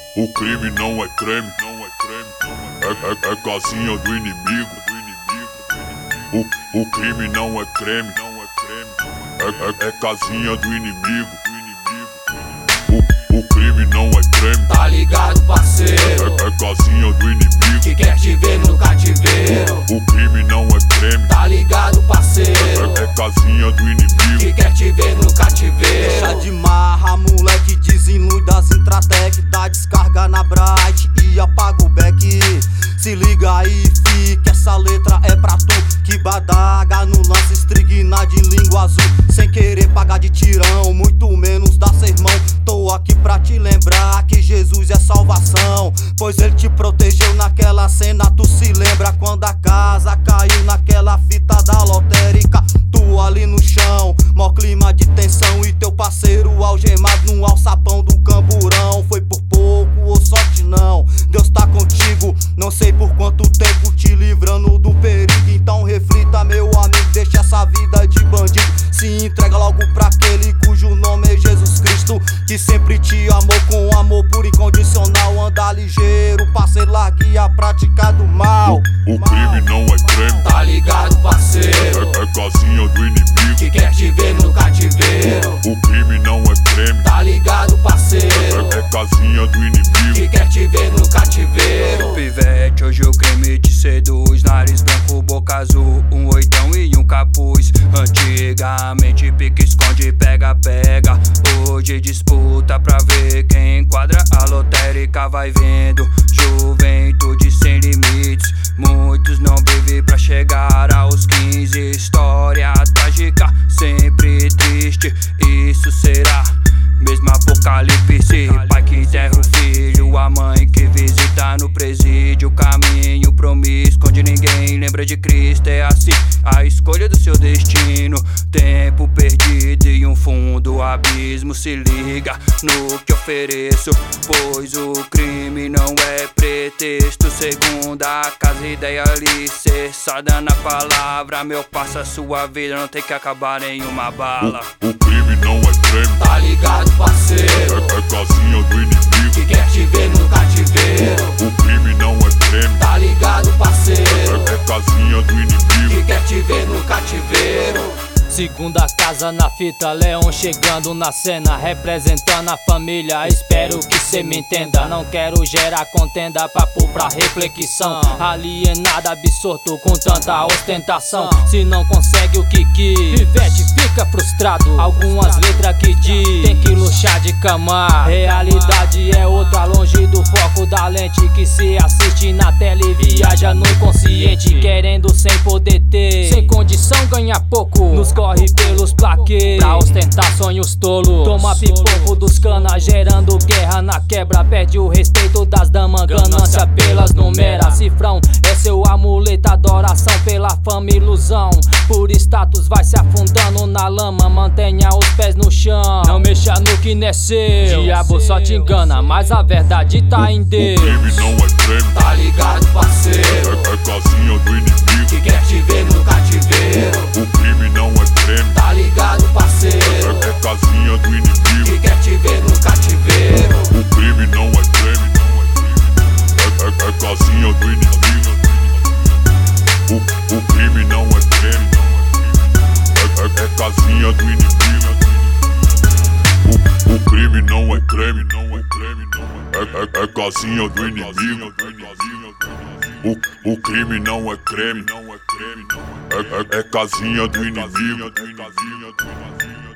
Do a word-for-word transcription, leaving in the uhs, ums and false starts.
O crime não é creme, não é creme, é, é, é casinha do inimigo, do inimigo. O, o crime não é creme, não é creme, é, é, é casinha do inimigo, do inimigo. O, o crime não é creme, tá ligado, parceiro? É, é casinha do inimigo que quer te ver no cativeiro. O, o crime não é creme, tá ligado, parceiro? É, é casinha do inimigo que quer te ver no cativeiro. Deixa de marra, moleque, desilui das Intratec, dá descarga na Bright e apaga o back. Se liga aí, fi, que essa letra é pra tu que badaga no lance, estrigna de língua azul, sem querer pagar de tirão, muito menos dar sermão. Tô aqui pra te lembrar que Jesus é salvação, pois ele te protegeu naquela cena. Tu se lembra quando a casa caiu naquela fita da lotérica, tu ali no chão, mó clima de tensão, e teu parceiro algemado no alçapão do camburão. Foi por pouco ou sorte não, Deus tá contigo, não sei por quanto tempo, te livrando do perigo. Então reflita, meu amigo, deixa essa vida de bandido, se entrega logo pra aquele cujo nome é Jesus Cristo, que sempre te amou com amor puro incondicional. Anda ligeiro, parceiro, largue a prática do mal. O, o crime não é creme, tá ligado, parceiro? É, é casinha do inimigo que quer te ver no cativeiro. O, o crime não é creme, tá ligado, parceiro? É, é casinha do inimigo que quer te ver no cativeiro. Pivete, hoje o crime te seduz, nariz branco, boca azul, um oitão e um capuz. Antigamente pique, esconde, pega, pega. Hoje disputa pra ver quem enquadra a lotérica. Vai vendo, juventude sem limites, muitos não vivem pra chegar aos quinze. História trágica, sempre triste, isso será mesmo apocalipse. Pai que enterra o filho, a mãe que visita no presídio. Caminho promíscuo onde ninguém lembra de Cristo. É assim a escolha do seu destino, tempo perdido e um fundo abismo. Se liga no que ofereço, pois o crime não é pretexto. Segunda casa, ideia alicerçada na palavra. Meu passa, sua vida não tem que acabar em uma bala. O, o crime não é creme, tá ligado, parceiro? É, é casinha do inimigo que quer te ver no cativeiro. O, o crime não é creme, tá ligado, parceiro? É, é casinha do inimigo que quer te ver no cativeiro. Segunda casa na fita, Leão chegando na cena, representando a família, espero que cê me entenda. Não quero gerar contenda, papo pra reflexão, alienado, absorto com tanta ostentação. Se não consegue o que quis, Pivete fica frustrado. Algumas letras que diz, tem que luxar de cama. Realidade é outra, longe do foco da lente que se assiste na tela e viaja no inconsciente, querendo sem poder ter, sem condição ganha pouco, nos corre pelos plaquês pra ostentar sonhos tolos. Toma pipoco dos canas, gerando guerra na quebra. Perde o respeito das damas, ganância pelas numeras. Cifrão é seu amuleto, adoração pela fama, ilusão. Por status vai se afundando na lama, mantenha os pés no chão, não mexa no que não é seu. Diabo só te engana, mas a verdade tá em Deus. O crime não é creme, tá ligado, parceiro? É, é casinha do inimigo que quer te ver no cativeiro. O, o crime não é creme, tá ligado, parceiro? É, é casinha do inimigo que quer te ver no cativeiro. O, o crime não é creme, é, é, é casinha do inimigo. O, o crime não é creme, é, é, é casinha do inimigo. O, o crime não é creme, não é creme, é, é, é casinha do inimigo. O, o crime não é creme, não é creme, é, é, é casinha do inimigo.